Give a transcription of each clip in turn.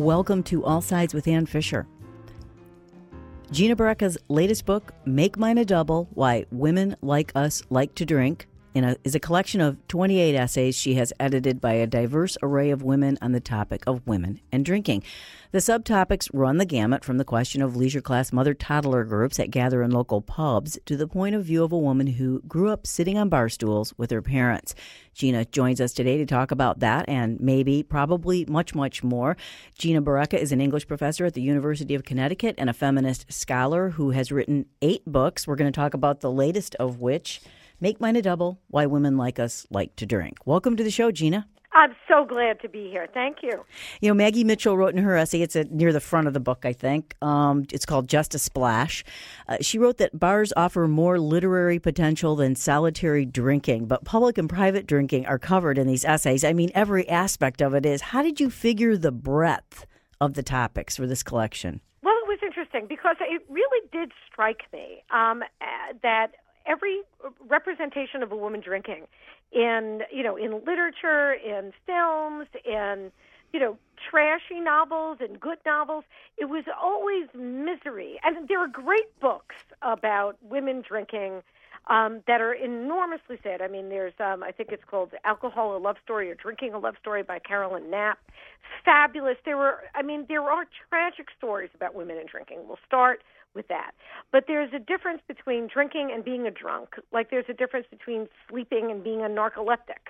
Welcome to All Sides with Ann Fisher. Gina Barreca's latest book, Make Mine a Double, Why Women Like Us Like to Drink, is a collection of 28 essays she has edited by a diverse array of women on the topic of women and drinking. The subtopics run the gamut from the question of leisure class mother-toddler groups that gather in local pubs to the point of view of a woman who grew up sitting on bar stools with her parents. Gina joins us today to talk about that and probably much, much more. Gina Barreca is an English professor at the University of Connecticut and a feminist scholar who has written 8 books. We're going to talk about the latest of which, Make Mine a Double, Why Women Like Us Like to Drink. Welcome to the show, Gina. I'm so glad to be here. Thank you. You know, Maggie Mitchell wrote in her essay, it's near the front of the book, I think. It's called Just a Splash. She wrote that bars offer more literary potential than solitary drinking, but public and private drinking are covered in these essays. I mean, every aspect of it is. How did you figure the breadth of the topics for this collection? Well, it was interesting because it really did strike me that every representation of a woman drinking in literature, in films, in, trashy novels and good novels, it was always misery. And there are great books about women drinking that are enormously sad. I mean, there's, I think it's called Alcohol, a Love Story, or Drinking, a Love Story by Carolyn Knapp. Fabulous. There are tragic stories about women and drinking. We'll start with that. But there's a difference between drinking and being a drunk, like there's a difference between sleeping and being a narcoleptic.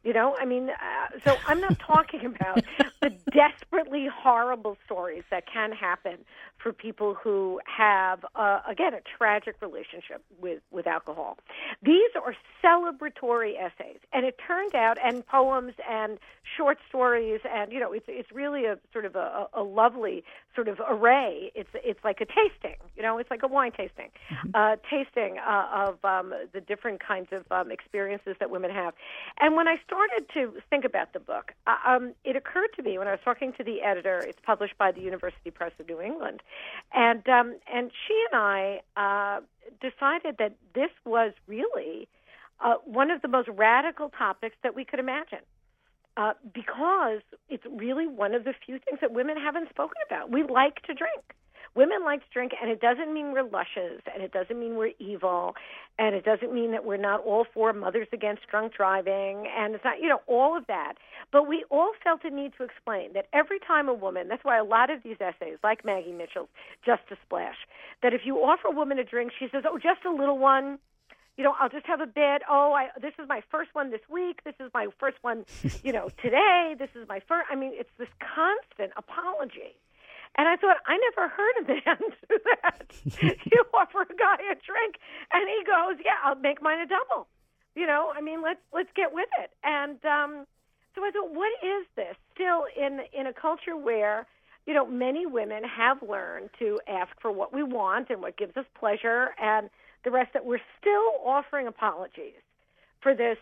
So I'm not talking about the desperately horrible stories that can happen for people who have, again, a tragic relationship with alcohol. These are celebratory essays, and it turned out, and poems and short stories, and, it's really a sort of a lovely sort of array. It's like a tasting, it's like a wine tasting, tasting of the different kinds of experiences that women have. And when I started to think about the book, it occurred to me when I was talking to the editor. It's published by the University Press of New England, and she and I decided that this was really one of the most radical topics that we could imagine, because it's really one of the few things that women haven't spoken about. We like to drink. Women like to drink, and it doesn't mean we're lushes, and it doesn't mean we're evil, and it doesn't mean that we're not all for Mothers Against Drunk Driving, and it's not, all of that. But we all felt a need to explain that every time a woman, that's why a lot of these essays, like Maggie Mitchell's Just a Splash, that if you offer a woman a drink, she says, oh, just a little one. I'll just have a bit. This is my first one this week. This is my first one, today. This is my first. I mean, it's this constant apology. And I thought, I never heard a man do that. You offer a guy a drink, and he goes, yeah, I'll make mine a double. Let's get with it. And so I thought, what is this? Still in a culture where, many women have learned to ask for what we want and what gives us pleasure and the rest, that we're still offering apologies for this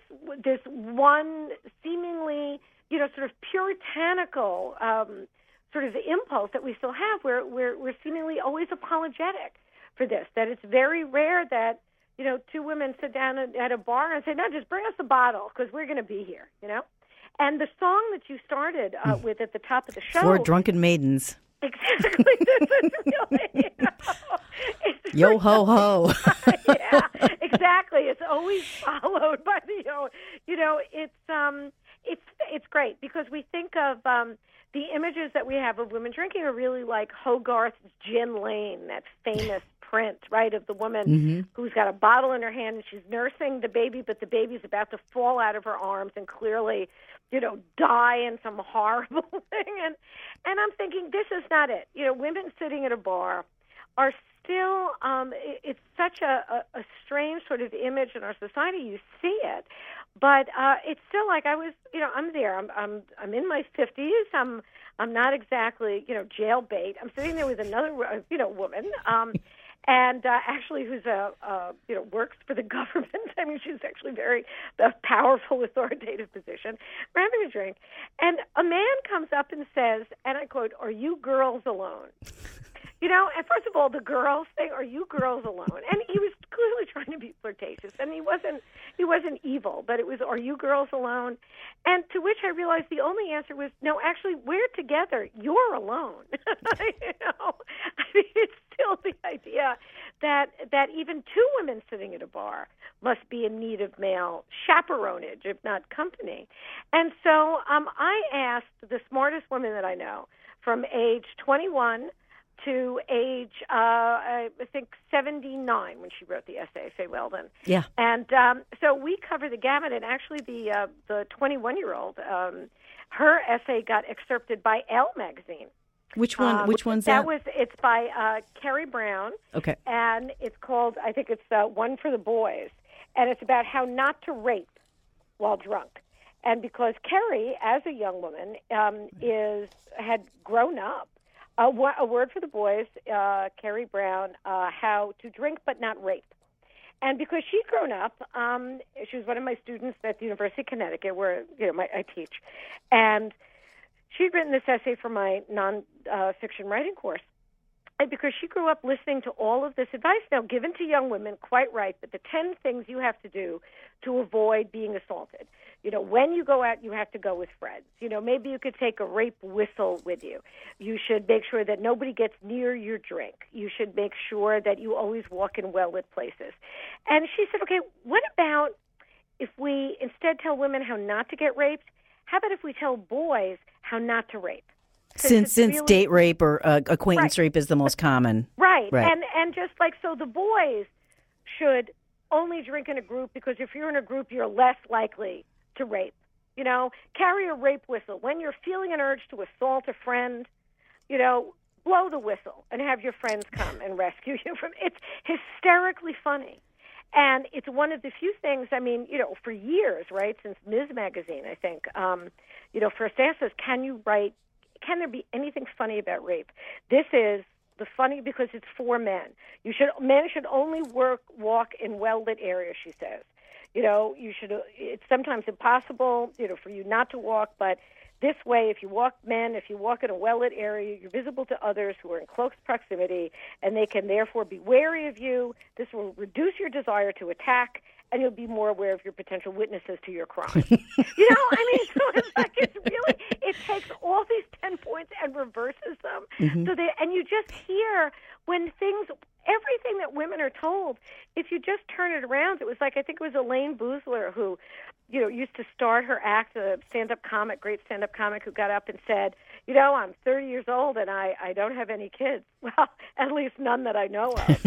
one seemingly, sort of puritanical sort of impulse that we still have, where we're seemingly always apologetic for this, that it's very rare that, two women sit down at a bar and say, no, just bring us a bottle because we're going to be here, And the song that you started with at the top of the show. For Drunken Maidens. Exactly. This is really, it's yo ho ho. Yeah, exactly. It's always followed by the it's great because we think of the images that we have of women drinking are really like Hogarth's Gin Lane, that famous print, right, of the woman who's got a bottle in her hand and she's nursing the baby, but the baby's about to fall out of her arms and clearly, die in some horrible thing. And I'm thinking, this is not it. Women sitting at a bar are still, it's such a strange sort of image in our society. You see it, but it's still like I was, I'm there. I'm in my 50s. I'm not exactly, jail bait. I'm sitting there with another, woman, and actually who's works for the government. I mean, she's actually very powerful, authoritative position. We're having a drink, and a man comes up and says, and I quote, "Are you girls alone?" And first of all, the girls thing, "Are you girls alone?" And he was clearly trying to be flirtatious, and he wasn't evil, but it was, are you girls alone? And to which I realized the only answer was, no, actually, we're together. You're alone. I mean, it's still the idea that even two women sitting at a bar must be in need of male chaperonage, if not company. And so I asked the smartest women that I know, from age 21 to age, I think, 79 when she wrote the essay, Faye Weldon. Yeah. And so we cover the gamut, and actually the 21-year-old, her essay got excerpted by Elle magazine. Which one? Which one's that? It's by Carrie Brown. Okay. And it's called, I think it's One for the Boys, and it's about how not to rape while drunk. And because Carrie, as a young woman, had grown up. A word for the boys, Carrie Brown, how to drink but not rape. And because she'd grown up, she was one of my students at the University of Connecticut, where I teach, and she'd written this essay for my non-fiction writing course. And because she grew up listening to all of this advice, now given to young women, quite right, but the 10 things you have to do to avoid being assaulted. When you go out, you have to go with friends. Maybe you could take a rape whistle with you. You should make sure that nobody gets near your drink. You should make sure that you always walk in well-lit places. And she said, okay, what about if we instead tell women how not to get raped? How about if we tell boys how not to rape? Since really, date rape or acquaintance rape is the most common. Right. And just like, so the boys should only drink in a group, because if you're in a group, you're less likely to rape. Carry a rape whistle. When you're feeling an urge to assault a friend, blow the whistle and have your friends come and rescue you from it. It's hysterically funny. And it's one of the few things, for years, right, since Ms. Magazine, I think, first asked us, can there be anything funny about rape? This is the funny, because it's for men. Men should only walk in well-lit areas, she says. It's sometimes impossible, for you not to walk, but this way, if you walk in a well-lit area, you're visible to others who are in close proximity, and they can therefore be wary of you. This will reduce your desire to attack, and you'll be more aware of your potential witnesses to your crime. So it's like, it takes all these 10 points and reverses them. Mm-hmm. And you just hear everything that women are told, if you just turn it around. It was like, I think it was Elaine Boozler who, used to start her act, a great stand-up comic who got up and said, I'm 30 years old and I don't have any kids. Well, at least none that I know of.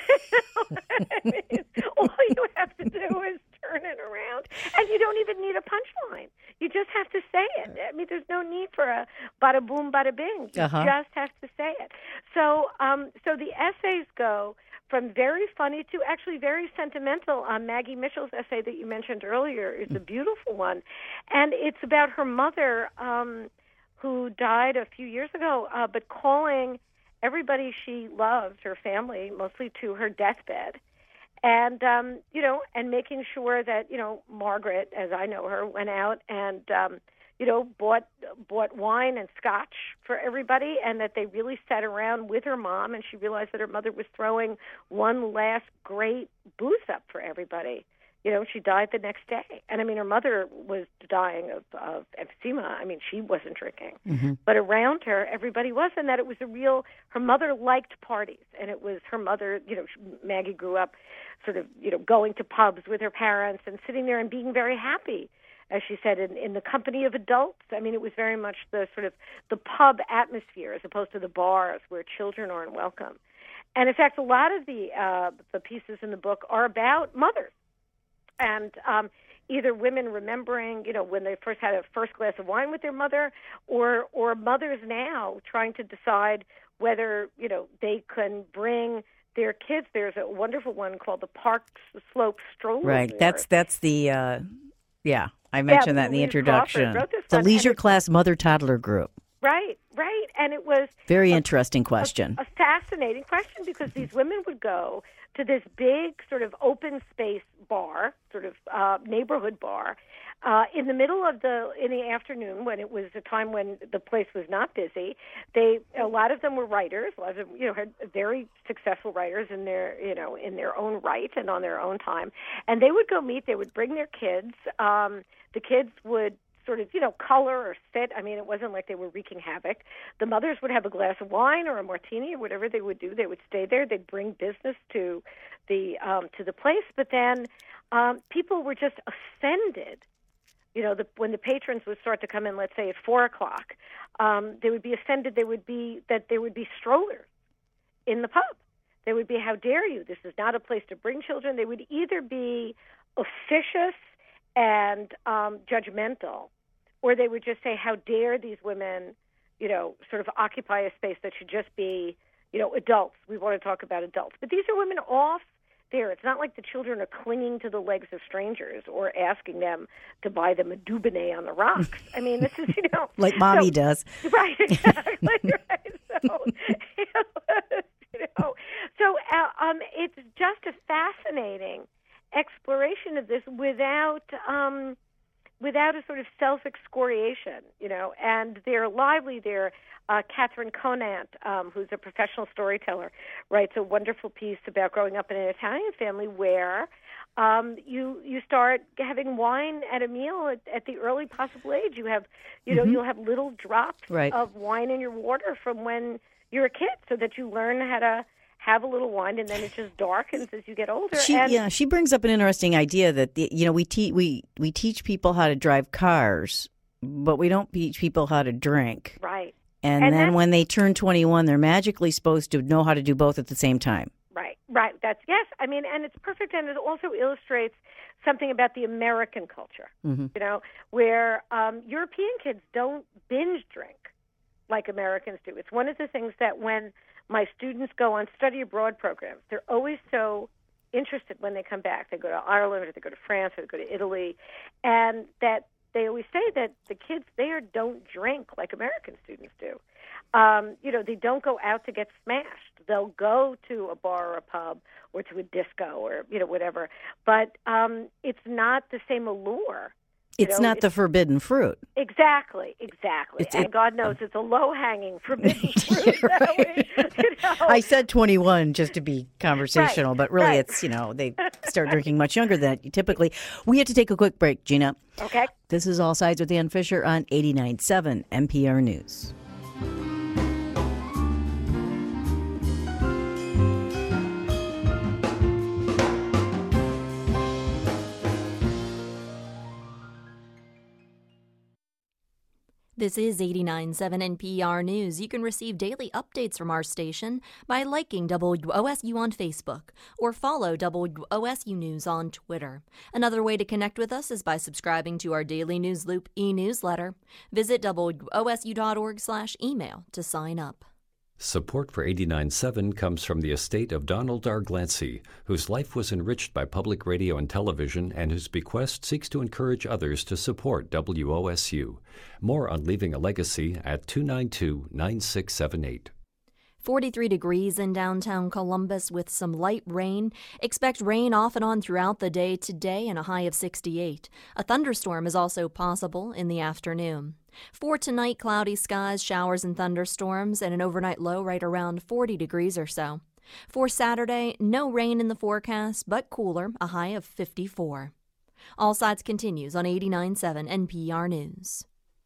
All you have to do is turn it around, and you don't even need a punchline. You just have to say it. There's no need for a bada boom, bada bing. You just have to say it. So the essays go from very funny to actually very sentimental. Maggie Mitchell's essay that you mentioned earlier is a beautiful one, and it's about her mother who died a few years ago, but calling everybody she loved, her family, mostly to her deathbed. And, and making sure that, Margaret, as I know her, went out and, bought wine and scotch for everybody, and that they really sat around with her mom, and she realized that her mother was throwing one last great booze up for everybody. She died the next day. And, her mother was dying of emphysema. She wasn't drinking. Mm-hmm. But around her, everybody was, and that it was her mother liked parties. And it was her mother, Maggie grew up sort of, going to pubs with her parents and sitting there and being very happy, as she said, in the company of adults. It was very much the sort of the pub atmosphere as opposed to the bars where children aren't welcome. And, in fact, a lot of the pieces in the book are about mothers. And either women remembering, when they first had a first glass of wine with their mother, or mothers now trying to decide whether, they can bring their kids. There's a wonderful one called the Park Slope Stroller. Right. That's the, I mentioned that in the introduction. The leisure class mother-toddler group. Right. And it was very interesting question. A fascinating question, because these women would go to this big sort of open space bar, sort of neighborhood bar, In the middle of in the afternoon, when it was a time when the place was not busy, a lot of them were writers. A lot of them, had very successful writers in their own right and on their own time. And they would go meet. They would bring their kids. The kids would sort of, color or sit. I mean, it wasn't like they were wreaking havoc. The mothers would have a glass of wine or a martini or whatever they would do. They would stay there. They'd bring business to the place. But then people were just offended. When the patrons would start to come in, let's say at 4:00, they would be offended. There would be strollers in the pub. They would be, how dare you? This is not a place to bring children. They would either be officious and judgmental, or they would just say, how dare these women, sort of occupy a space that should just be, adults. We want to talk about adults. But these are women off there. It's not like the children are clinging to the legs of strangers or asking them to buy them a Dubonnet on the rocks. I mean, this is, like mommy does. Right, exactly. Right. So, it's just a fascinating exploration of this without a sort of self-excoriation, and they're lively. They're Catherine Conant, who's a professional storyteller, writes a wonderful piece about growing up in an Italian family where you start having wine at a meal at the early possible age. You have, you'll have little drops of wine in your water from when you're a kid, so that you learn how to have a little wine, and then it just darkens as you get older. She brings up an interesting idea that we teach people how to drive cars, but we don't teach people how to drink. Right. And then when they turn 21, they're magically supposed to know how to do both at the same time. Right. Yes. I mean, and it's perfect, and it also illustrates something about the American culture, where European kids don't binge drink like Americans do. It's one of the things that when my students go on study abroad programs, they're always so interested when they come back. They go to Ireland, or they go to France, or they go to Italy, and that they always say that the kids there don't drink like American students do. They don't go out to get smashed. They'll go to a bar or a pub or to a disco or, whatever. But it's not the same allure. It's not the forbidden fruit. Exactly. And God knows it's a low-hanging forbidden fruit. Right. I said 21 just to be conversational, but really it's, they start drinking much younger than that typically. We have to take a quick break, Gina. Okay. This is All Sides with Ann Fisher on 89.7 NPR News. This is 89.7 NPR News. You can receive daily updates from our station by liking WOSU on Facebook or follow WOSU News on Twitter. Another way to connect with us is by subscribing to our Daily News Loop e-newsletter. Visit WOSU.org/email to sign up. Support for 89.7 comes from the estate of Donald R. Glancy, whose life was enriched by public radio and television and whose bequest seeks to encourage others to support WOSU. More on leaving a legacy at 292-9678. 43 degrees in downtown Columbus with some light rain. Expect rain off and on throughout the day today and a high of 68. A thunderstorm is also possible in the afternoon. For tonight, cloudy skies, showers and thunderstorms, and an overnight low right around 40 degrees or so. For Saturday, no rain in the forecast, but cooler, a high of 54. All Sides continues on 89.7 NPR News.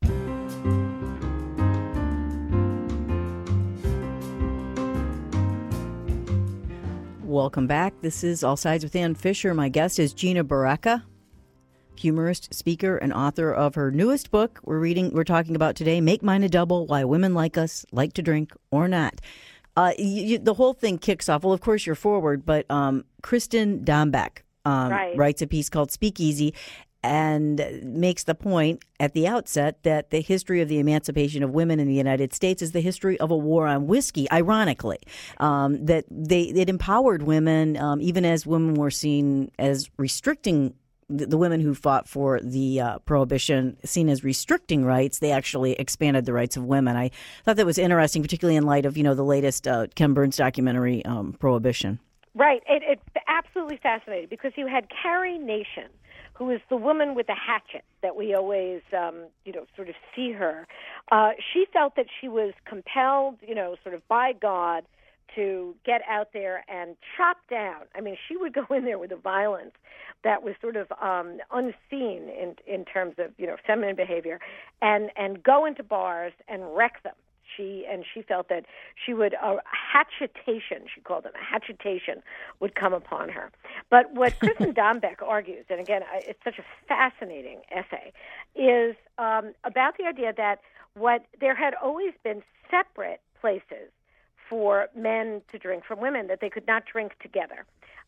Welcome back. This is All Sides with Ann Fisher. My guest is Gina Baraka, humorist, speaker, and author of her newest book we're talking about today, Make Mine a Double, Why Women Like Us Like to Drink or Not. The whole thing kicks off, well, of course, you're forward, but Kristen Dombeck writes a piece called Speakeasy and makes the point at the outset that the history of the emancipation of women in the United States is the history of a war on whiskey, ironically, that it empowered women, even as women were seen as restricting the women who fought for the prohibition, seen as restricting rights. They actually expanded the rights of women. I thought that was interesting, particularly in light of, the latest Ken Burns documentary, Prohibition. Right. It's absolutely fascinating because you had Carrie Nation, who is the woman with the hatchet that we always, sort of see her. She felt that she was compelled, sort of by God to get out there and chop down. I mean, she would go in there with a violence that was sort of unseen in terms of, feminine behavior, and go into bars and wreck them. She felt that she would, hatchetation, she called them, hatchetation would come upon her. But what Kristen Dombeck argues, and again, it's such a fascinating essay, is about the idea that there had always been separate places for men to drink from women, that they could not drink together.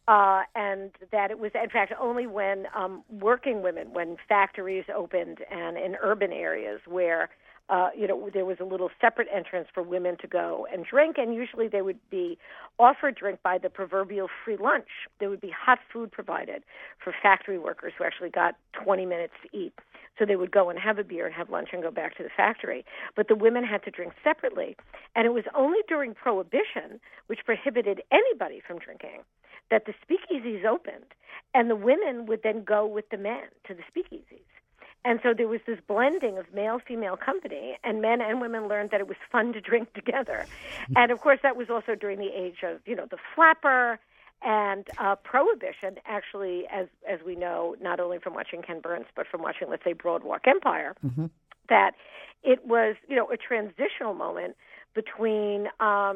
And that it was, in fact, only when working women, when factories opened and in urban areas where there was a little separate entrance for women to go and drink, and usually they would be offered drink by the proverbial free lunch. There would be hot food provided for factory workers who actually got 20 minutes to eat. So they would go and have a beer and have lunch and go back to the factory. But the women had to drink separately. And it was only during Prohibition, which prohibited anybody from drinking, that the speakeasies opened, and the women would then go with the men to the speakeasies. And so there was this blending of male-female company, and men and women learned that it was fun to drink together. And, of course, that was also during the age of, the flapper, and Prohibition, actually, as we know, not only from watching Ken Burns, but from watching, let's say, Boardwalk Empire, that it was, a transitional moment between,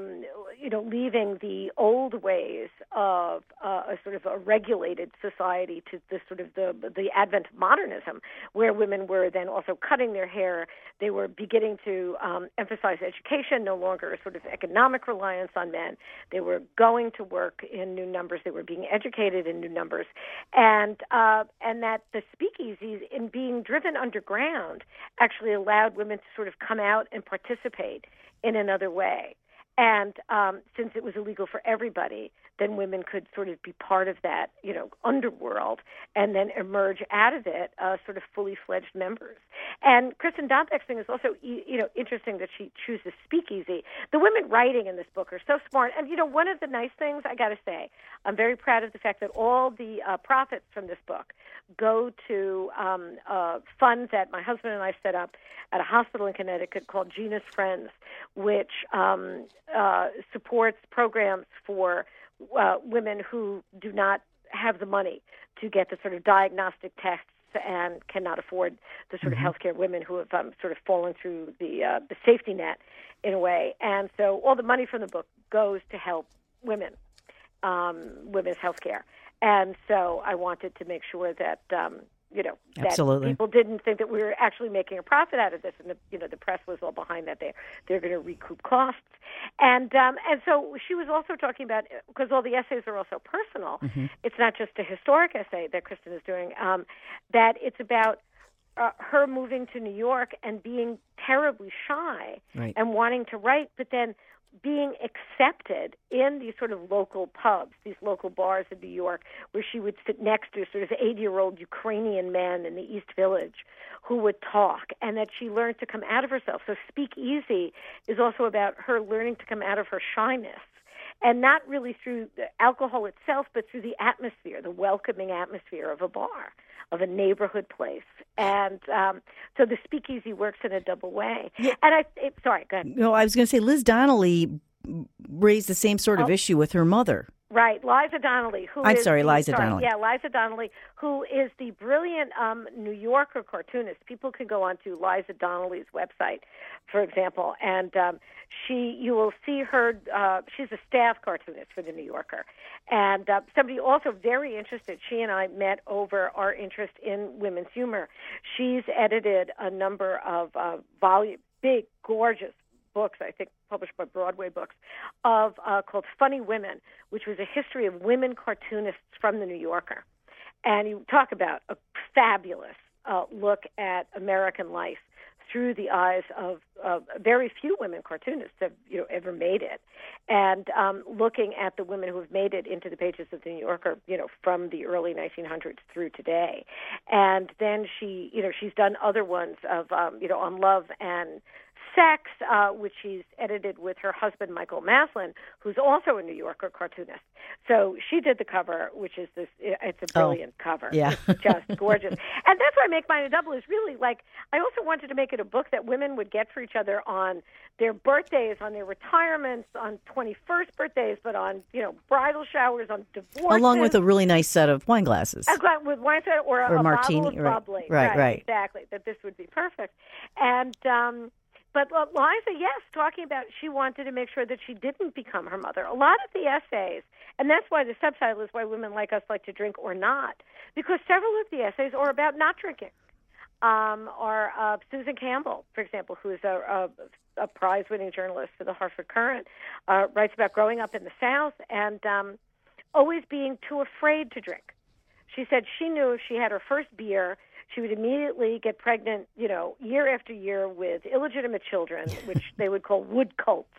leaving the old ways of a sort of a regulated society to the sort of the advent of modernism, where women were then also cutting their hair. They were beginning to emphasize education, no longer a sort of economic reliance on men. They were going to work in new numbers. They were being educated in new numbers, and that the speakeasies, in being driven underground, actually allowed women to sort of come out and participate in another way. And since it was illegal for everybody, then women could sort of be part of that, underworld, and then emerge out of it sort of fully fledged members. And Kristen Dombeck's thing is also, interesting that she chooses speakeasy. The women writing in this book are so smart. And, one of the nice things, I got to say, I'm very proud of the fact that all the profits from this book go to funds that my husband and I set up at a hospital in Connecticut called Gina's Friends, which supports programs for women who do not have the money to get the sort of diagnostic tests and cannot afford the sort of healthcare, women who have sort of fallen through the safety net in a way. And so all the money from the book goes to help women, women's healthcare. And so I wanted to make sure that that people didn't think that we were actually making a profit out of this, and the press was all behind that. They're going to recoup costs, and so she was also talking about, because all the essays are also personal. It's not just a historic essay that Kristen is doing. That it's about her moving to New York and being terribly shy and wanting to write, but then being accepted in these sort of local pubs, these local bars in New York, where she would sit next to sort of 80-year-old Ukrainian men in the East Village who would talk, and that she learned to come out of herself. So Speakeasy is also about her learning to come out of her shyness, and not really through the alcohol itself, but through the atmosphere, the welcoming atmosphere of a bar, of a neighborhood place. And so the Speakeasy works in a double way. Yeah. And sorry, go ahead. No, I was going to say Liz Donnelly raised the same sort of issue with her mother. Right, Liza Donnelly. Liza Donnelly. Yeah, Liza Donnelly, who is the brilliant New Yorker cartoonist. People can go onto Liza Donnelly's website, for example, and you will see her. She's a staff cartoonist for the New Yorker, and somebody also very interested. She and I met over our interest in women's humor. She's edited a number of big, gorgeous books, I think published by Broadway Books, called Funny Women, which was a history of women cartoonists from the New Yorker. And you talk about a fabulous look at American life through the eyes of very few women cartoonists have ever made it, and looking at the women who have made it into the pages of the New Yorker, from the early 1900s through today. And then she's done other ones of on love and Sex, which she's edited with her husband, Michael Maslin, who's also a New Yorker cartoonist. So she did the cover, which is it's a brilliant cover. Yeah. It's just gorgeous. And that's why Make Mine a Double is really like, I also wanted to make it a book that women would get for each other on their birthdays, on their retirements, on 21st birthdays, but on, bridal showers, on divorces. Along with a really nice set of wine glasses. With wine set or a martini, bottle of bubbly. Right. Exactly. That this would be perfect. And, but Liza, yes, talking about she wanted to make sure that she didn't become her mother. A lot of the essays, and that's why the subtitle is Why Women Like Us Like to Drink or Not, because several of the essays are about not drinking. Susan Campbell, for example, who is a prize-winning journalist for the Hartford Courant, writes about growing up in the South and always being too afraid to drink. She said she knew if she had her first beer, she would immediately get pregnant, year after year with illegitimate children, which they would call wood colts.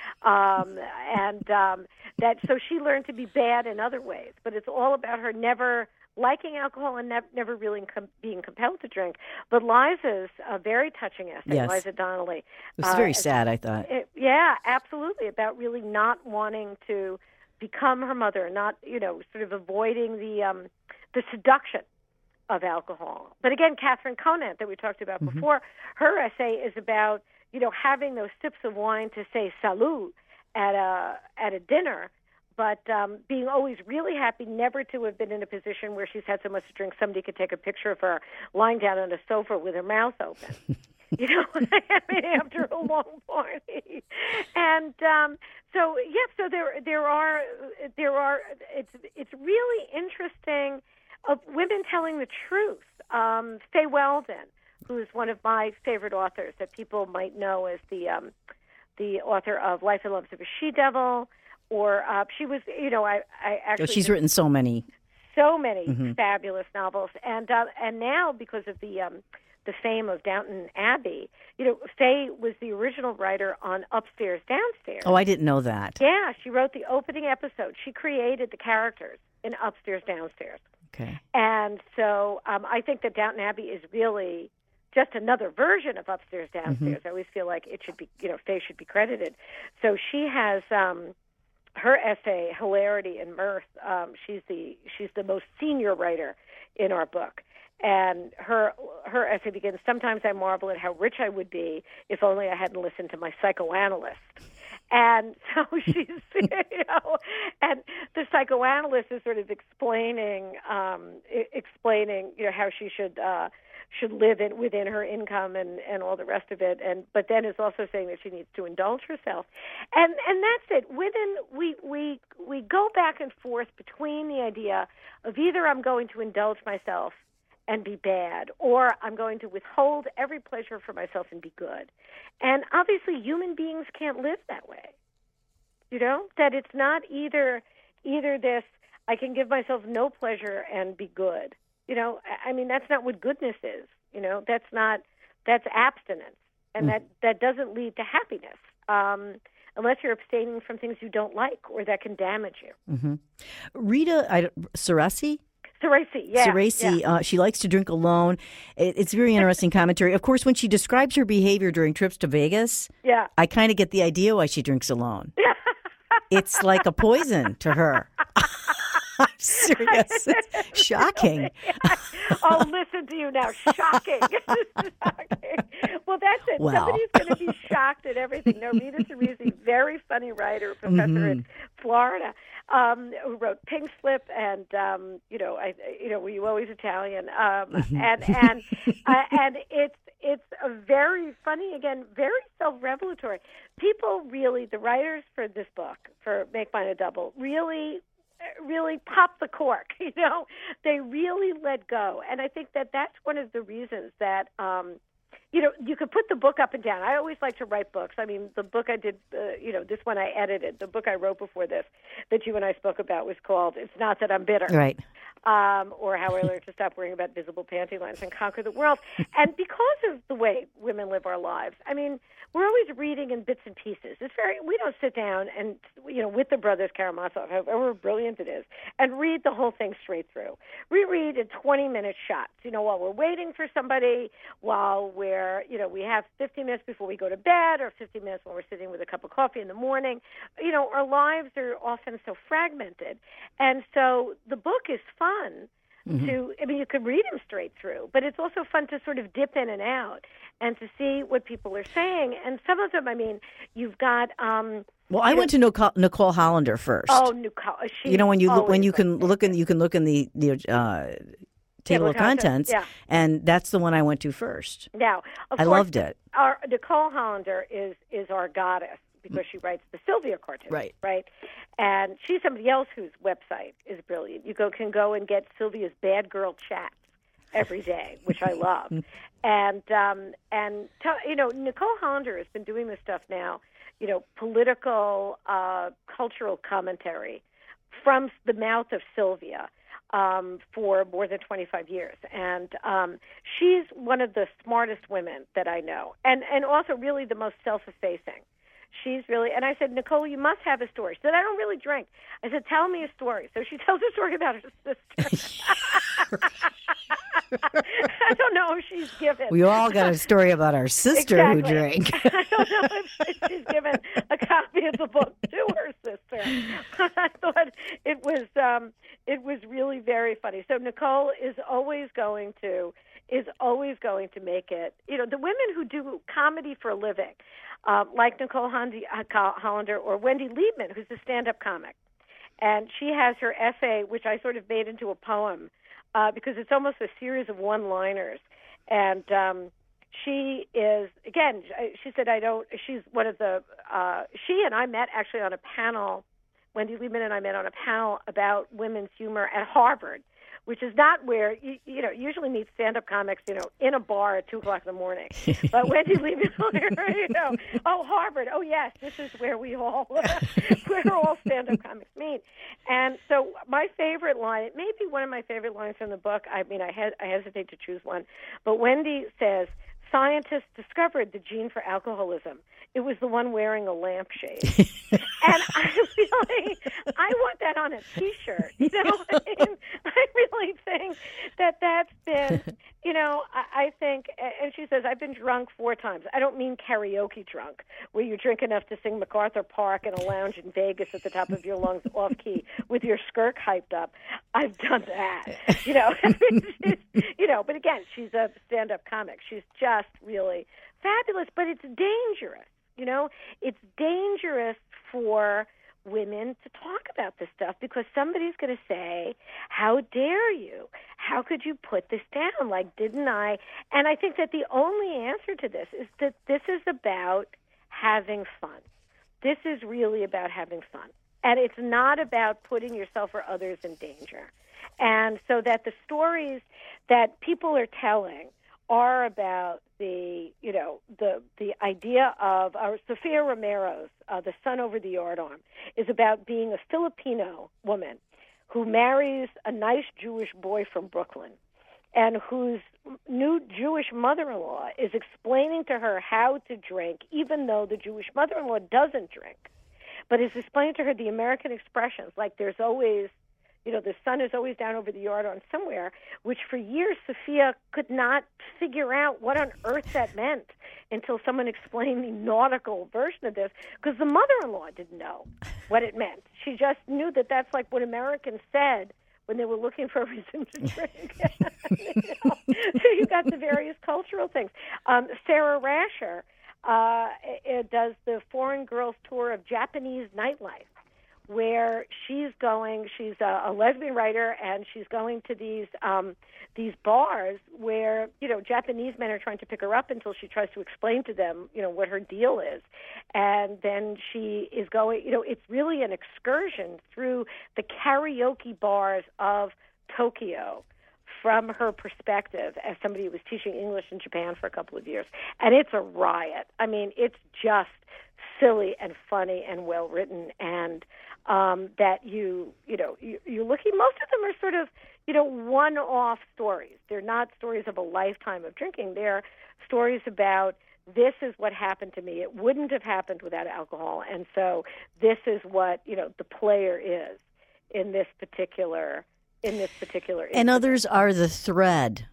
So she learned to be bad in other ways. But it's all about her never liking alcohol and never really being compelled to drink. But Liza's a very touching essay, yes. Liza Donnelly. It was very sad, I thought. Yeah, absolutely, about really not wanting to become her mother, not, sort of avoiding the seduction of alcohol. But again, Catherine Conant that we talked about before, her essay is about, having those sips of wine to say salut at a dinner, but being always really happy never to have been in a position where she's had so much to drink somebody could take a picture of her lying down on a sofa with her mouth open. After a long party. And so there are it's really interesting of women telling the truth. Faye Weldon, who is one of my favorite authors that people might know as the author of Life and Loves of a She-Devil, or she was, I actually... she's written so many fabulous novels. And now, because of the fame of Downton Abbey, Faye was the original writer on Upstairs, Downstairs. Oh, I didn't know that. Yeah, she wrote the opening episode. She created the characters in Upstairs, Downstairs. Okay. And so I think that Downton Abbey is really just another version of Upstairs, Downstairs. I always feel like it should be, Faye should be credited. So she has her essay, Hilarity and Mirth. She's the most senior writer in our book. And her essay begins, sometimes I marvel at how rich I would be if only I hadn't listened to my psychoanalyst. And so she's, and the psychoanalyst is sort of explaining, how she should live within her income and all the rest of it. But then is also saying that she needs to indulge herself. And that's it. Women, we go back and forth between the idea of either I'm going to indulge myself and be bad, or I'm going to withhold every pleasure for myself and be good. And obviously human beings can't live that way. That it's not either this, I can give myself no pleasure and be good. That's not what goodness is. That's abstinence. And that doesn't lead to happiness. Unless you're abstaining from things you don't like or that can damage you. Rita Cerasi? Cerasi, yeah. She likes to drink alone. It's very interesting commentary. Of course, when she describes her behavior during trips to Vegas, I kind of get the idea why she drinks alone. It's like a poison to her. I'm serious. It's shocking. I'll listen to you now. Shocking. Shocking. Well, that's it. Wow. Somebody's going to be shocked at everything. No, Rita Cerasi, very funny writer, professor in Florida, who wrote Pink Slip and, Were You Always Italian? And it's a very funny, again, very self-revelatory. People really, the writers for this book, for Make Mine a Double, really pop the cork. They really let go. And I think that that's one of the reasons that, you could put the book up and down. I always like to write books. I mean, the book I did, this one I edited. The book I wrote before this that you and I spoke about was called It's Not That I'm Bitter. Right. Or How I Learned to Stop Worrying About Visible Panty Lines and Conquer the World. And because of the way women live our lives, we're always reading in bits and pieces. We don't sit down and, with the brothers Karamazov, however brilliant it is, and read the whole thing straight through. We read in 20-minute shots, while we're waiting for somebody, while we're where, we have 15 minutes before we go to bed or 15 minutes when we're sitting with a cup of coffee in the morning. Our lives are often so fragmented. And so the book is fun you could read them straight through, but it's also fun to sort of dip in and out and to see what people are saying. And some of them, you've got... well, I went to Nicole Hollander first. Oh, Nicole. When you can look in the table of contents, and that's the one I went to first. Now, of course, loved it. Nicole Hollander is our goddess because she writes the Sylvia cartoons, right? And she's somebody else whose website is brilliant. You can go and get Sylvia's Bad Girl chats every day, which I love. And Nicole Hollander has been doing this stuff now, political, cultural commentary from the mouth of Sylvia for more than 25 years. And she's one of the smartest women that I know, and also really the most self-effacing. She's really, and I said, Nicole, you must have a story. She said, I don't really drink. I said, tell me a story. So she tells a story about her sister. I don't know if she's given. We all got a story about our sister who drank. I don't know if she's given a copy of the book to her sister. I thought it was really very funny. So Nicole is always going to make it. The women who do comedy for a living, like Nicole Hollander or Wendy Liebman, who's a stand-up comic. And she has her essay, which I sort of made into a poem, because it's almost a series of one-liners. And she is, again, she said, she's one of the, she and I met actually on a panel, Wendy Liebman and I met on a panel about women's humor at Harvard, which is not where you usually meet stand-up comics, in a bar at 2:00 in the morning. But Wendy Liebman, Harvard. Oh yes, this is where where all stand-up comics meet. And so my favorite line, it may be one of my favorite lines from the book. I hesitate to choose one, but Wendy says, "Scientists discovered the gene for alcoholism. It was the one wearing a lampshade." And I want that on a T-shirt. I really think that's been, I think, and she says, I've been drunk 4 times. I don't mean karaoke drunk, where you drink enough to sing MacArthur Park in a lounge in Vegas at the top of your lungs off key with your skirt hyped up. I've done that, but again, she's a stand-up comic. She's just really fabulous, but it's dangerous. It's dangerous for women to talk about this stuff because somebody's going to say, how dare you? How could you put this down? Like, didn't I? And I think that the only answer to this is that this is about having fun. This is really about having fun. And it's not about putting yourself or others in danger. And so that the stories that people are telling are about the idea of Sophia Romero's The Sun Over the Yardarm is about being a Filipino woman who marries a nice Jewish boy from Brooklyn and whose new Jewish mother-in-law is explaining to her how to drink, even though the Jewish mother-in-law doesn't drink, but is explaining to her the American expressions, like there's always, the sun is always down over the yardarm somewhere, which for years Sophia could not figure out what on earth that meant until someone explained the nautical version of this, because the mother-in-law didn't know what it meant. She just knew that that's like what Americans said when they were looking for a reason to drink. So you got the various cultural things. Sarah Rasher does the Foreign Girls Tour of Japanese nightlife, where she's a lesbian writer, and she's going to these bars where, Japanese men are trying to pick her up until she tries to explain to them, what her deal is. And then she is going, it's really an excursion through the karaoke bars of Tokyo from her perspective as somebody who was teaching English in Japan for a couple of years. And it's a riot. I mean, it's just silly and funny and well written, and that you're looking. Most of them are sort of one-off stories. They're not stories of a lifetime of drinking. They're stories about, this is what happened to me. It wouldn't have happened without alcohol, and so this is what the player is in this particular incident. And others are the thread.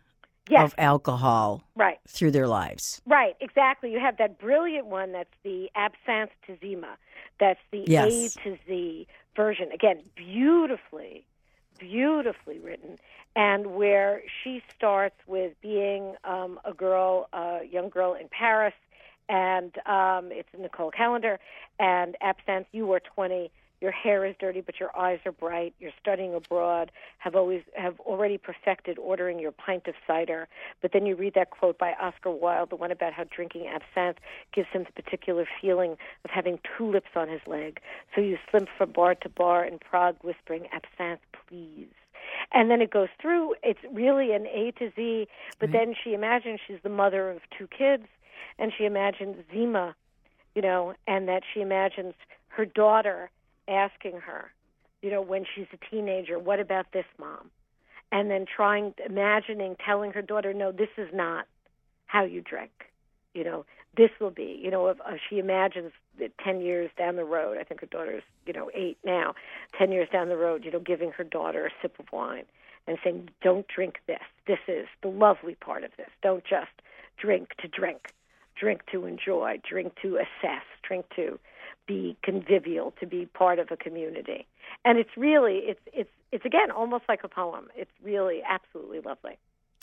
of alcohol right. through their lives. Right, exactly. You have that brilliant one that's the absinthe to Zima. That's the Yes. A to Z version. Again, beautifully written, and where she starts with being a young girl in Paris, and it's Nicole Callender, and absinthe, you were 20, your hair is dirty, but your eyes are bright, you're studying abroad, have already perfected ordering your pint of cider. But then you read that quote by Oscar Wilde, the one about how drinking absinthe gives him the particular feeling of having tulips on his leg. So you slip from bar to bar in Prague whispering, absinthe, please. And then it goes through, it's really an A to Z, but then she imagines she's the mother of 2 kids, and she imagines Zima, and that she imagines her daughter asking her, when she's a teenager, what about this, Mom? And then imagining telling her daughter, no, this is not how you drink. This will be, if she imagines that 10 years down the road, I think her daughter's, 8 now, 10 years down the road, giving her daughter a sip of wine and saying, don't drink this. This is the lovely part of this. Don't just drink to drink. Drink to enjoy, drink to assess, drink to be convivial, to be part of a community. And it's really, it's again, almost like a poem. It's really absolutely lovely.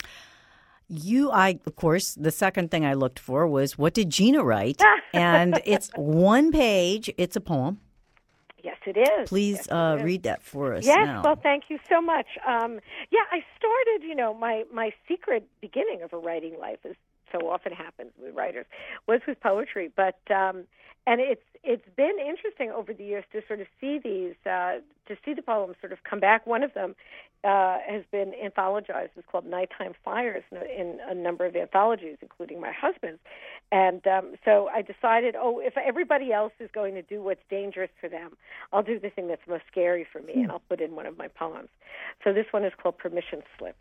Of course, the second thing I looked for was, what did Gina write? And it's 1 page. It's a poem. Yes, it is. Please read that for us yes, now. Well, thank you so much. I started, my secret beginning of a writing life, as so often happens with writers, was with poetry. But and it's been interesting over the years to sort of see these, to see the poems sort of come back. One of them has been anthologized. It's called Nighttime Fires in a number of anthologies, including my husband's. And so I decided, if everybody else is going to do what's dangerous for them, I'll do the thing that's most scary for me, and I'll put in one of my poems. So this one is called Permission Slips.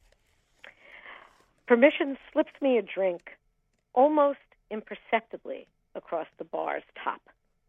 Permission slips me a drink, almost imperceptibly, across the bar's top.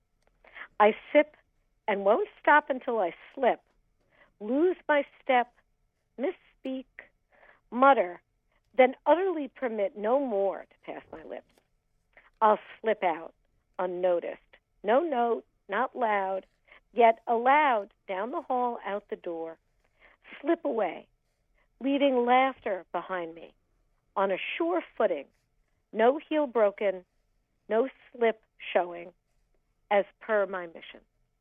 I sip and won't stop until I slip, lose my step, misspeak, mutter, then utterly permit no more to pass my lips. I'll slip out, unnoticed, no note, not loud, yet aloud, down the hall, out the door, slip away, leaving laughter behind me, on a sure footing, no heel broken, no slip showing, as per my mission.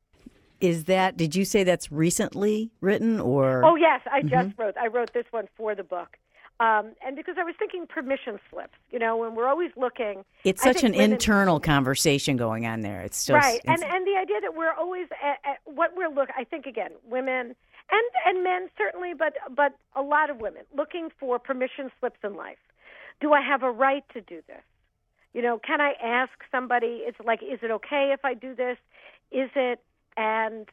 Did you say that's recently written, or? Oh, yes, I wrote this one for the book. And because I was thinking permission slips, when we're always looking. It's such an internal conversation going on there. It's just, right. And the idea that we're always at what we're looking, I think, again, women and men certainly, but a lot of women looking for permission slips in life. Do I have a right to do this? Can I ask somebody? It's like, is it okay if I do this? Is it? And,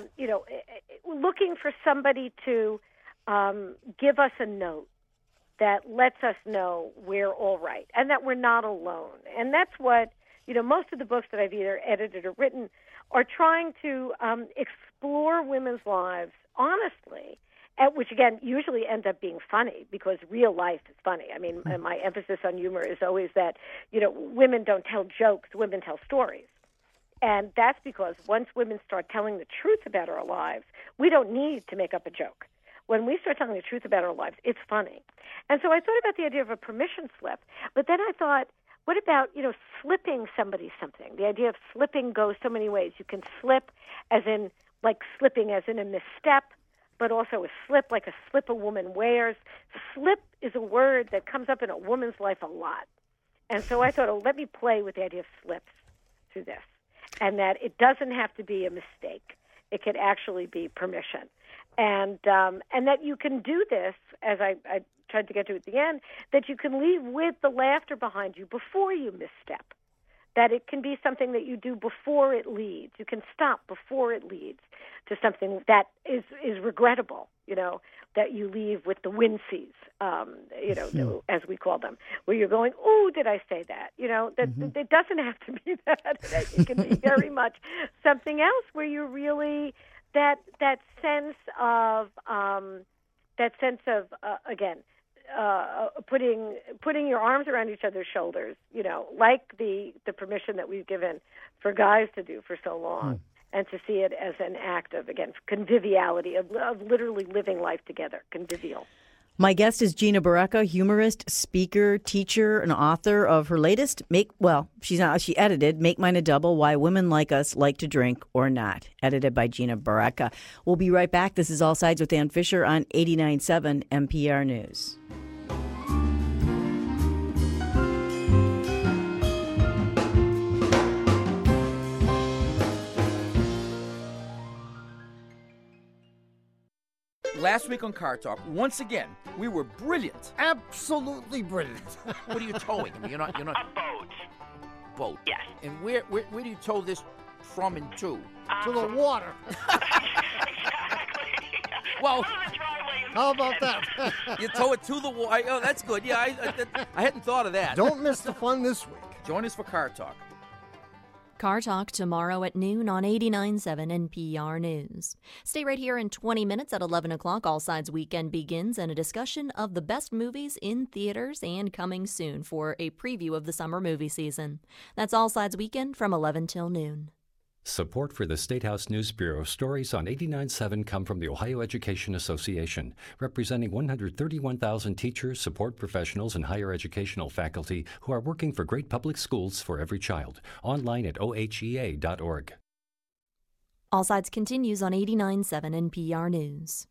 looking for somebody to give us a note that lets us know we're all right and that we're not alone. And that's what, most of the books that I've either edited or written are trying to explore women's lives honestly, which, again, usually ends up being funny because real life is funny. I mean, my emphasis on humor is always that, women don't tell jokes, women tell stories. And that's because once women start telling the truth about our lives, we don't need to make up a joke. When we start telling the truth about our lives, it's funny. And so I thought about the idea of a permission slip, but then I thought, what about, slipping somebody something? The idea of slipping goes so many ways. You can slip as in, like slipping as in a misstep, but also a slip like a slip a woman wears. Slip is a word that comes up in a woman's life a lot. And so I thought, let me play with the idea of slips through this, and that it doesn't have to be a mistake. It could actually be permission. And that you can do this, as I tried to get to at the end, that you can leave with the laughter behind you before you misstep, that it can be something that you do before it leads. You can stop before it leads to something that is regrettable, that you leave with the winces, as we call them, where you're going, oh, did I say that? That it doesn't have to be that. It can be very much something else where you really, that sense of again, putting your arms around each other's shoulders, like the permission that we've given for guys to do for so long, and to see it as an act of, again, conviviality, of literally living life together, convivial. My guest is Gina Barreca, humorist, speaker, teacher, and author of her latest she edited Make Mine a Double, Why Women Like Us Like to Drink or Not, edited by Gina Barreca. We'll be right back. This is All Sides with Ann Fisher on 89.7 NPR News. Last week on Car Talk, once again, we were brilliant. Absolutely brilliant. What are you towing? I mean, you're not. A boat. Boat. Yes. And where do you tow this from and to? To the water. Exactly. Well, To the driveway. How about that? you tow it to the water. Oh, that's good. Yeah, I hadn't thought of that. Don't miss the fun this week. Join us for Car Talk. Car Talk tomorrow at noon on 89.7 NPR News. Stay right here in 20 minutes at 11 o'clock. All Sides Weekend begins and a discussion of the best movies in theaters and coming soon for a preview of the summer movie season. That's All Sides Weekend from 11 till noon. Support for the State House News Bureau stories on 89.7 come from the Ohio Education Association, representing 131,000 teachers, support professionals, and higher educational faculty who are working for great public schools for every child. Online at ohea.org. All Sides continues on 89.7 NPR News.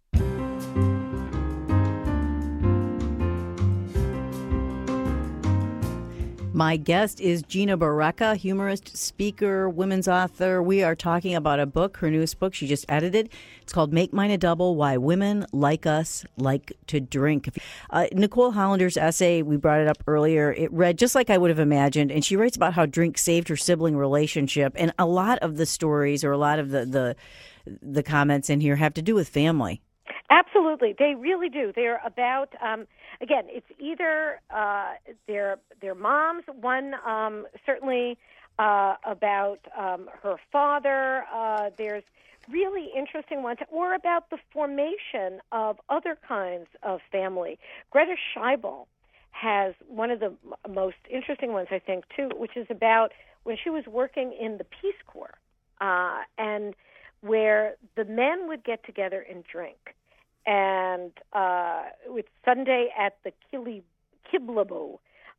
My guest is Gina Barreca, humorist, speaker, women's author. We are talking about a book, her newest book she just edited. It's called Make Mine a Double, Why Women Like Us Like to Drink. Nicole Hollander's essay, we brought it up earlier, it read just like I would have imagined, and she writes about how drink saved her sibling relationship. And a lot of the stories, or a lot of the comments in here have to do with family. Absolutely, they really do. They're about, again, it's either their moms. One certainly about her father. There's really interesting ones, or about the formation of other kinds of family. Greta Scheibel has one of the most interesting ones, I think, too, which is about when she was working in the Peace Corps, and where the men would get together and drink. And it's Sunday at the Kiblabo,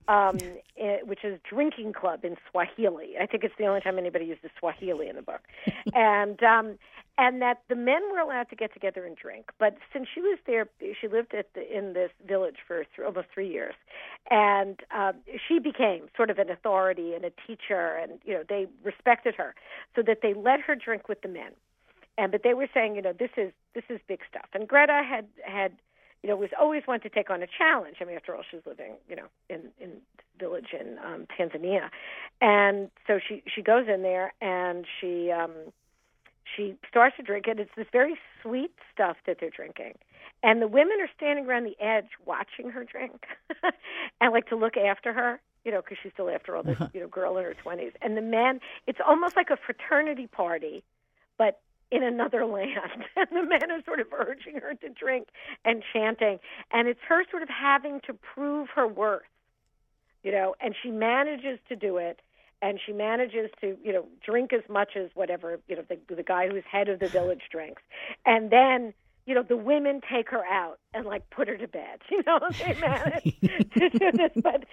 which is drinking club in Swahili. I think it's the only time anybody uses Swahili in the book. And that the men were allowed to get together and drink. But since she was there, she lived in this village for almost 3 years. And she became sort of an authority and a teacher, and they respected her, so that they let her drink with the men. But they were saying, this is big stuff. And Greta had was always one to take on a challenge. I mean, after all, she was living, in this village in Tanzania, and so she goes in there and she starts to drink it. It's this very sweet stuff that they're drinking, and the women are standing around the edge watching her drink, and like to look after her, because she's still, after all, this girl in her 20s. And the men, it's almost like a fraternity party, but in another land. And the men are sort of urging her to drink and chanting. And it's her sort of having to prove her worth, and she manages to do it. And she manages to, drink as much as whatever, the guy who's head of the village drinks. And then, the women take her out and, put her to bed. They managed to do this. But,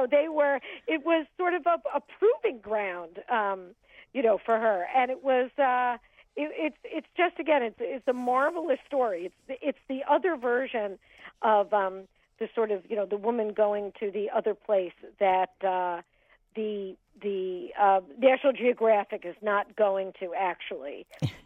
it was sort of a proving ground, for her. And it was, it's just, again, it's a marvelous story. It's the other version of the sort of, the woman going to the other place that the National Geographic is not going to actually,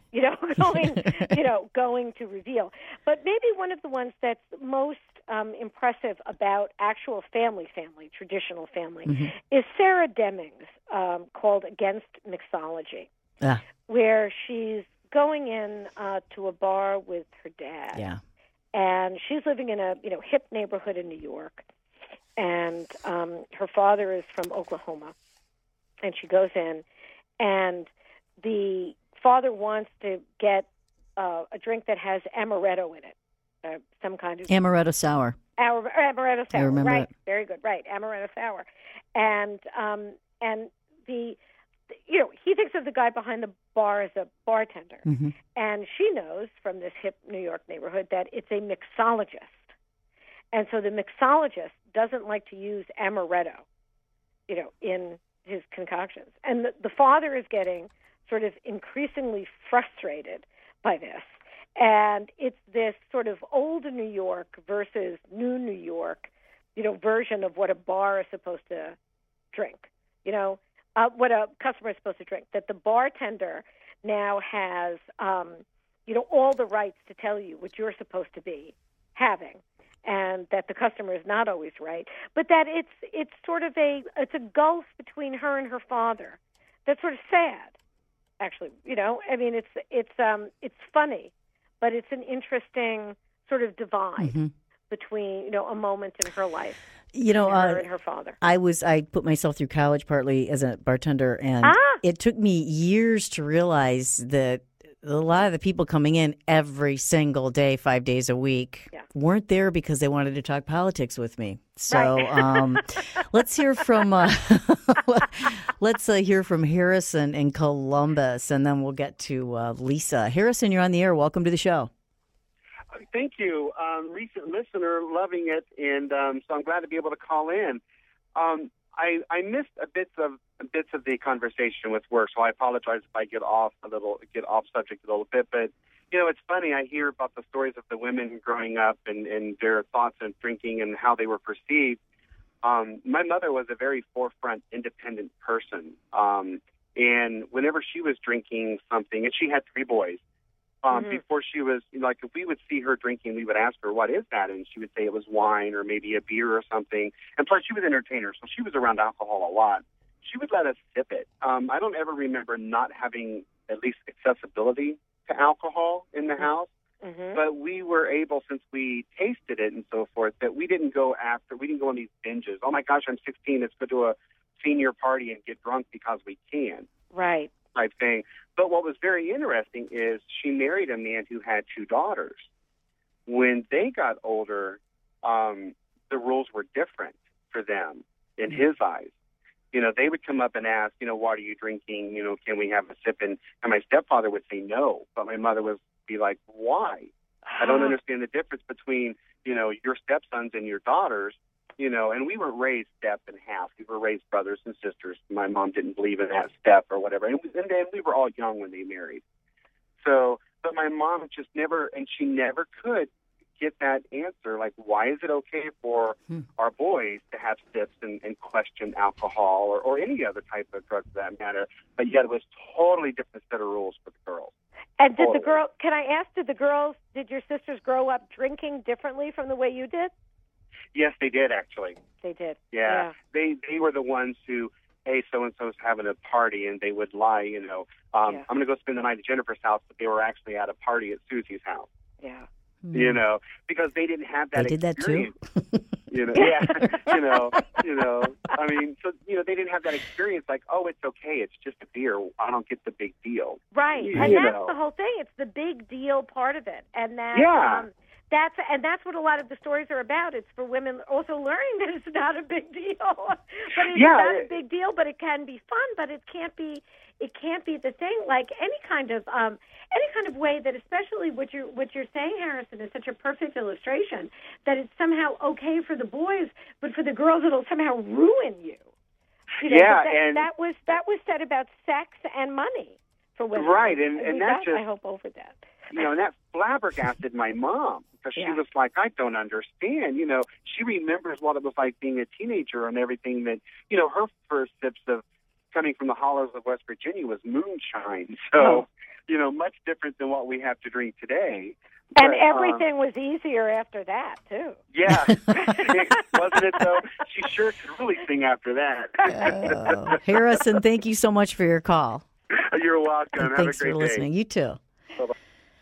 going to reveal. But maybe one of the ones that's most impressive about actual family, traditional family, is Sarah Deming's called Against Mixology, where she's going in to a bar with her dad. Yeah. And she's living in a hip neighborhood in New York, and her father is from Oklahoma. And she goes in, and the father wants to get a drink that has amaretto in it, some kind of Amaretto sour. Amaretto sour. I remember right. it. Very good. Right. Amaretto sour. And the he thinks of the guy behind the bar as a bartender. Mm-hmm. And she knows from this hip New York neighborhood that it's a mixologist. And so the mixologist doesn't like to use amaretto, in his concoctions. And the father is getting sort of increasingly frustrated by this. And it's this sort of old New York versus new New York, version of what a bar is supposed to drink, what a customer is supposed to drink, that the bartender now has, all the rights to tell you what you're supposed to be having, and that the customer is not always right, but that it's sort of it's a gulf between her and her father. That's sort of sad, actually. It's funny, but it's an interesting sort of divide between, a moment in her life. Her and her father. I put myself through college partly as a bartender, and it took me years to realize that a lot of the people coming in every single day, 5 days a week, weren't there because they wanted to talk politics with me. So let's hear from hear from Harrison in Columbus, and then we'll get to Lisa. Harrison, you're on the air. Welcome to the show. Thank you. Recent listener, loving it, and so I'm glad to be able to call in. I missed bits of the conversation with work, so I apologize if I get off subject a little bit. But it's funny. I hear about the stories of the women growing up and their thoughts on drinking and how they were perceived. My mother was a very forefront, independent person, and whenever she was drinking something, and she had 3 boys. Before she was, if we would see her drinking, we would ask her, what is that? And she would say it was wine or maybe a beer or something. And plus, she was an entertainer, so she was around alcohol a lot. She would let us sip it. I don't ever remember not having at least accessibility to alcohol in the house. Mm-hmm. But we were able, since we tasted it and so forth, that we didn't go on these binges. Oh, my gosh, I'm 16. Let's go to a senior party and get drunk because we can. Right. Type thing. But what was very interesting is she married a man who had 2 daughters. When they got older, the rules were different for them in his eyes. They would come up and ask, what are you drinking? Can we have a sip? And my stepfather would say no, but my mother would be like, why? I don't understand the difference between, your stepsons and your daughters. And we were raised step and half. We were raised brothers and sisters. My mom didn't believe in that step or whatever. And then we were all young when they married. So, but my mom just never, and she never could get that answer. Like, why is it okay for our boys to have sips and question alcohol or any other type of drug for that matter? But yet it was totally different set of rules for the girls. And did your sisters grow up drinking differently from the way you did? Yes, they did, actually. They did. Yeah. They were the ones who, hey, so-and-so's having a party, and they would lie, I'm going to go spend the night at Jennifer's house, but they were actually at a party at Susie's house. Yeah. Because they didn't have that experience. They did that too. I mean, so, they didn't have that experience like, oh, it's okay, it's just a beer. I don't get the big deal. Right. And that's the whole thing. It's the big deal part of it. And that, that's what a lot of the stories are about. It's for women also learning that it's not a big deal. But it's not a big deal, but it can be fun, but it can't be the thing. Like any kind of way that, especially what you're saying, Harrison, is such a perfect illustration that it's somehow okay for the boys, but for the girls it'll somehow ruin you. That was said about sex and money for women. Right, and that's just, I hope over that. And that flabbergasted my mom because she was like, I don't understand. She remembers what it was like being a teenager and everything that, her first sips of coming from the hollows of West Virginia was moonshine. So, much different than what we have to drink today. And everything was easier after that, too. Yeah. Wasn't it, though? She sure could really sing after that. Harrison, thank you so much for your call. You're welcome. And have thanks a great for day. listening. You too. Bye-bye.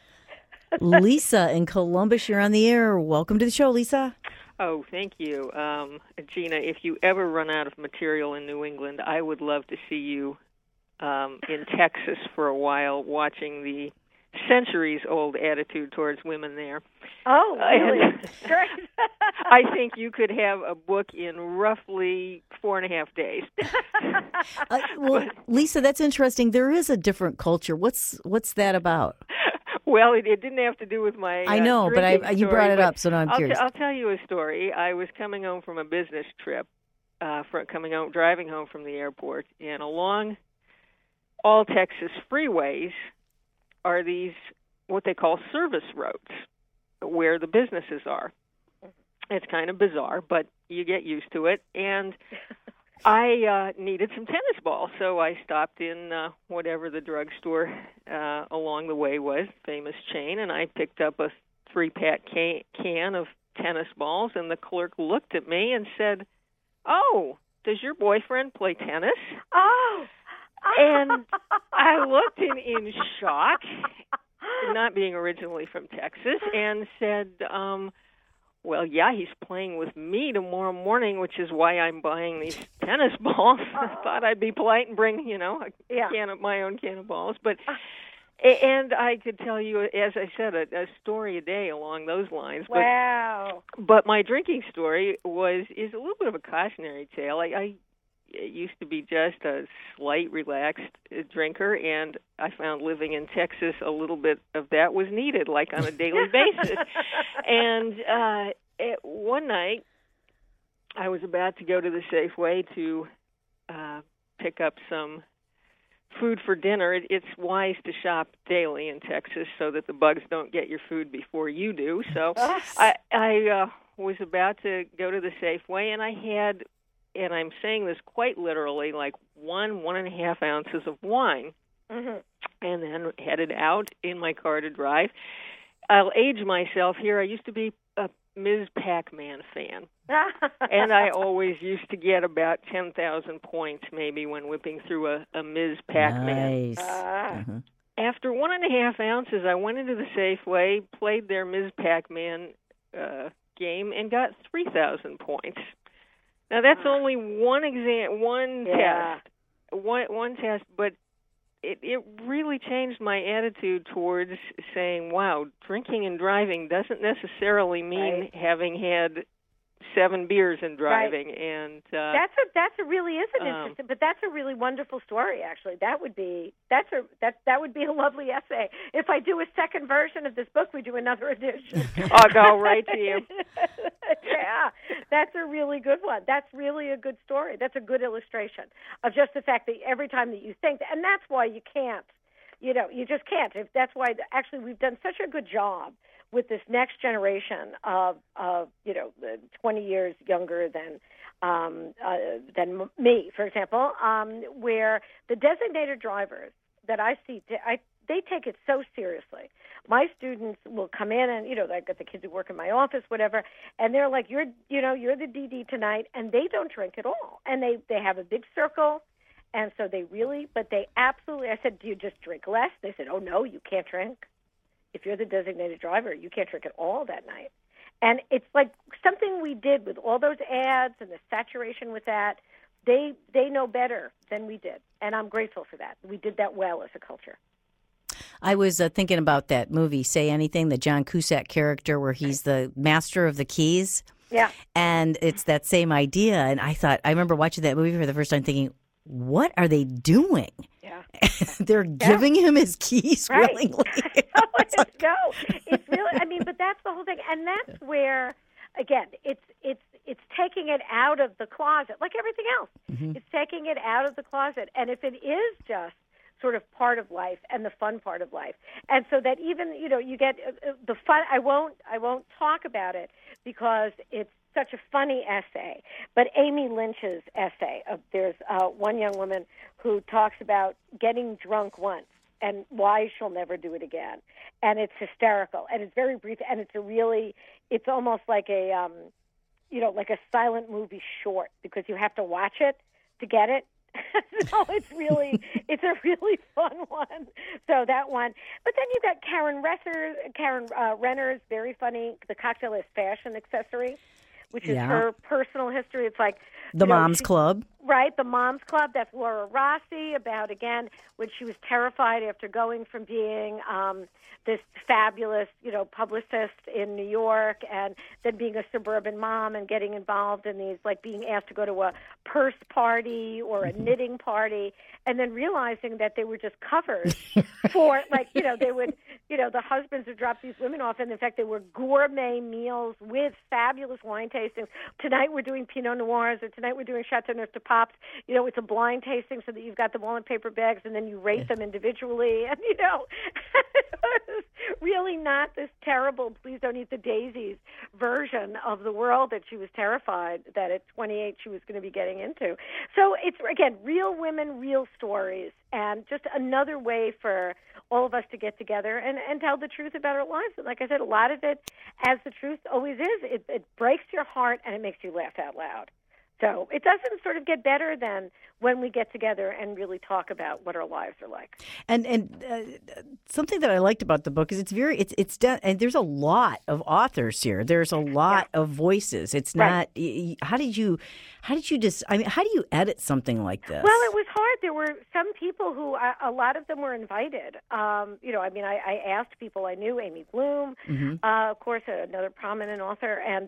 Lisa in Columbus, you're on the air. Welcome to the show, Lisa. Oh, thank you. Gina, if you ever run out of material in New England, I would love to see you in Texas for a while watching the centuries-old attitude towards women there. Oh, really? Great. I think you could have a book in roughly 4.5 days. Well, Lisa, that's interesting. There is a different culture. What's that about? Well, it didn't have to do with my I know, but you story, brought it but up, so now I'm curious. I'll tell you a story. I was coming home from a business trip, driving home from the airport, and along all Texas freeways are these what they call service roads, where the businesses are. It's kind of bizarre, but you get used to it. And I needed some tennis balls, so I stopped in whatever the drugstore along the way was, famous chain, and I picked up a 3-pack can of tennis balls, and the clerk looked at me and said, "Oh, does your boyfriend play tennis?" Oh! And I looked in shock, not being originally from Texas, and said, well, yeah, he's playing with me tomorrow morning, which is why I'm buying these tennis balls. I thought I'd be polite and bring, my own can of balls. But and I could tell you, as I said, a story a day along those lines. Wow. But my drinking story is a little bit of a cautionary tale. I used to be just a slight, relaxed drinker, and I found living in Texas a little bit of that was needed, like on a daily basis. And one night, I was about to go to the Safeway to pick up some food for dinner. It's wise to shop daily in Texas so that the bugs don't get your food before you do. So I was about to go to the Safeway, and I had, and I'm saying this quite literally, like 1.5 ounces of wine, and then headed out in my car to drive. I'll age myself here. I used to be a Ms. Pac-Man fan, and I always used to get about 10,000 points maybe when whipping through a Ms. Pac-Man. Nice. After 1.5 ounces, I went into the Safeway, played their Ms. Pac-Man game, and got 3,000 points. Now, that's only one test, but it really changed my attitude towards saying, wow, drinking and driving doesn't necessarily mean having had 7 beers and driving. Right. And that's a really is an interesting, but that's a really wonderful story. Actually, that would be a lovely essay. If I do a second version of this book, we do another edition. I'll write to you. Yeah, that's a really good one. That's really a good story. That's a good illustration of just the fact that every time that you think, and that's why you can't, you just can't. That's why actually we've done such a good job with this next generation of 20 years younger than me, for example, where the designated drivers that I see, they take it so seriously. My students will come in and, I've got the kids who work in my office, whatever, and they're like, you're the DD tonight, and they don't drink at all. And they have a big circle, and so they absolutely, I said, do you just drink less? They said, oh, no, you can't drink. If you're the designated driver, you can't drink at all that night. And it's like something we did with all those ads and the saturation with that. They know better than we did, and I'm grateful for that. We did that well as a culture. I was thinking about that movie, Say Anything, the John Cusack character where he's the master of the keys. Yeah. And it's that same idea. And I remember watching that movie for the first time thinking, what are they doing? Yeah. They're giving him his keys willingly. No, it's really, but that's the whole thing. And that's where, again, it's taking it out of the closet, like everything else. Mm-hmm. It's taking it out of the closet. And if it is just sort of part of life and the fun part of life, and so that even, you get the fun, I won't talk about it because it's such a funny essay, but Amy Lynch's essay, there's one young woman who talks about getting drunk once and why she'll never do it again. And it's hysterical, and it's very brief, and it's almost like a, like a silent movie short, because you have to watch it to get it. So it's a really fun one. So that one. But then you got Karen Renner's very funny, The Cocktail is Fashion Accessory, which is her personal history. It's like the Mom's Club. Right, the Moms Club. That's Laura Rossi, about, again, when she was terrified after going from being this fabulous, publicist in New York, and then being a suburban mom and getting involved in these, like being asked to go to a purse party or a knitting party, and then realizing that they were just covers for, they would, the husbands would drop these women off, and in fact, they were gourmet meals with fabulous wine tastings. Tonight we're doing Pinot Noirs, or tonight we're doing Chateauneuf de Papes. It's a blind tasting so that you've got them all in paper bags, and then you rate them individually, and, it's really not this terrible, please don't eat the daisies version of the world that she was terrified that at 28 she was going to be getting into. So it's, again, real women, real stories, and just another way for all of us to get together and tell the truth about our lives. And like I said, a lot of it, as the truth always is, it breaks your heart and it makes you laugh out loud. So it doesn't sort of get better than when we get together and really talk about what our lives are like. And something that I liked about the book is it's done, and there's a lot of authors here. There's a lot of voices. It's not. Right. How do you edit something like this? Well, it was hard. There were some people who a lot of them were invited. I asked people I knew, Amy Bloom, of course, another prominent author, and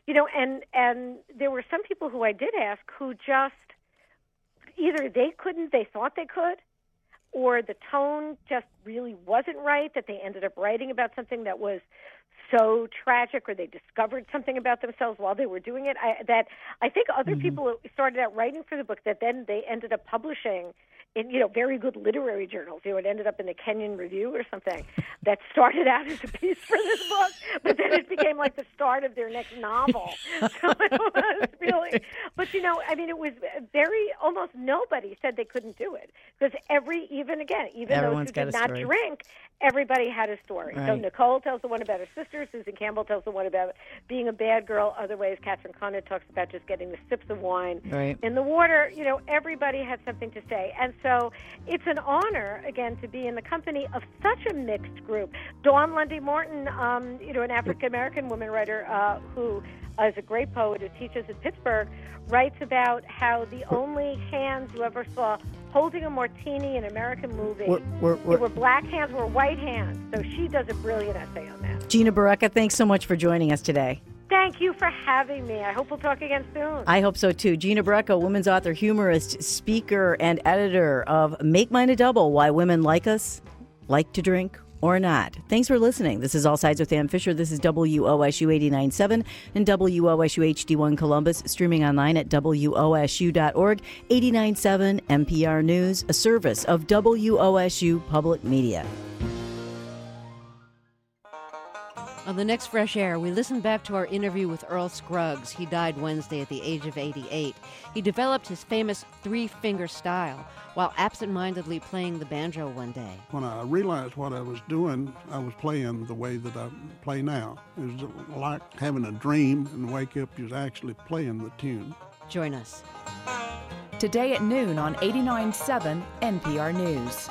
and there were some people who I did ask who just either they thought they could, or the tone just really wasn't right, that they ended up writing about something that was so tragic, or they discovered something about themselves while they were doing it. I think other people started out writing for the book that then they ended up publishing in very good literary journals. It ended up in the Kenyon Review or something that started out as a piece for this book, but then it became like the start of their next novel. So it was really, but it was almost nobody said they couldn't do it, because even those who did not drink, everybody had a story. Right. So Nicole tells the one about her sister, Susan Campbell tells the one about being a bad girl. Other ways, Catherine Conant talks about just getting the sips of wine in the water. Everybody had something to say. And so it's an honor, again, to be in the company of such a mixed group. Dawn Lundy Morton, an African-American woman writer who is a great poet who teaches at Pittsburgh, writes about how the only hands you ever saw holding a martini in an American movie were black hands, were white hands. So she does a brilliant essay on that. Gina Barreca, thanks so much for joining us today. Thank you for having me. I hope we'll talk again soon. I hope so, too. Gina Barreca, women's author, humorist, speaker, and editor of Make Mine a Double, Why Women Like Us, Like to Drink, or Not. Thanks for listening. This is All Sides with Ann Fisher. This is WOSU 89.7 and WOSU HD1 Columbus, streaming online at WOSU.org. 89.7 NPR News, a service of WOSU Public Media. On the next Fresh Air, we listen back to our interview with Earl Scruggs. He died Wednesday at the age of 88. He developed his famous three-finger style while absent-mindedly playing the banjo one day. When I realized what I was doing, I was playing the way that I play now. It was like having a dream and wake up, you're actually playing the tune. Join us. Today at noon on 89.7 NPR News.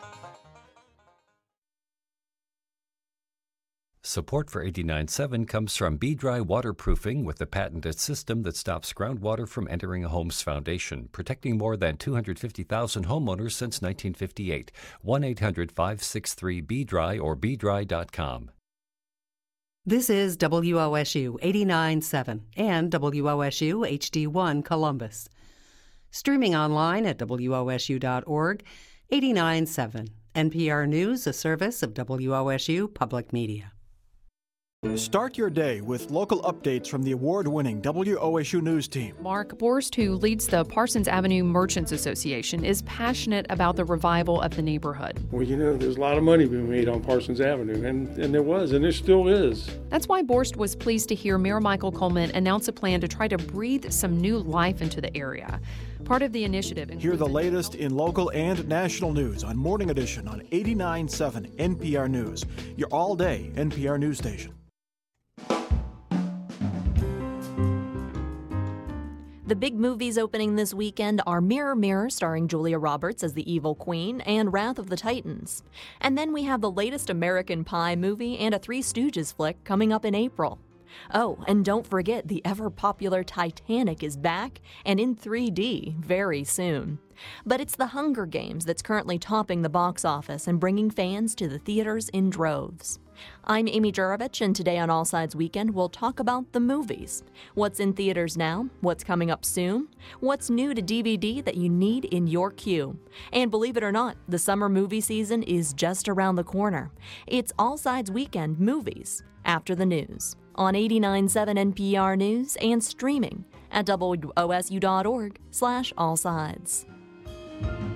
Support for 89.7 comes from B-Dry Waterproofing, with the patented system that stops groundwater from entering a home's foundation, protecting more than 250,000 homeowners since 1958. 1-800-563-B-Dry or bdry.com. This is WOSU 89.7 and WOSU HD1 Columbus. Streaming online at WOSU.org, 89.7 NPR News, a service of WOSU Public Media. Start your day with local updates from the award-winning WOSU News team. Mark Borst, who leads the Parsons Avenue Merchants Association, is passionate about the revival of the neighborhood. Well, there's a lot of money being made on Parsons Avenue, and there was, and there still is. That's why Borst was pleased to hear Mayor Michael Coleman announce a plan to try to breathe some new life into the area. Part of the initiative... Hear the latest in local and national news on Morning Edition on 89.7 NPR News, your all-day NPR news station. The big movies opening this weekend are Mirror, Mirror, starring Julia Roberts as the evil queen, and Wrath of the Titans. And then we have the latest American Pie movie and a Three Stooges flick coming up in April. Oh, and don't forget the ever-popular Titanic is back and in 3D very soon. But it's The Hunger Games that's currently topping the box office and bringing fans to the theaters in droves. I'm Amy Jurovich, and today on All Sides Weekend, we'll talk about the movies. What's in theaters now? What's coming up soon? What's new to DVD that you need in your queue? And believe it or not, the summer movie season is just around the corner. It's All Sides Weekend Movies after the news on 89.7 NPR News and streaming at WOSU.org/allsides.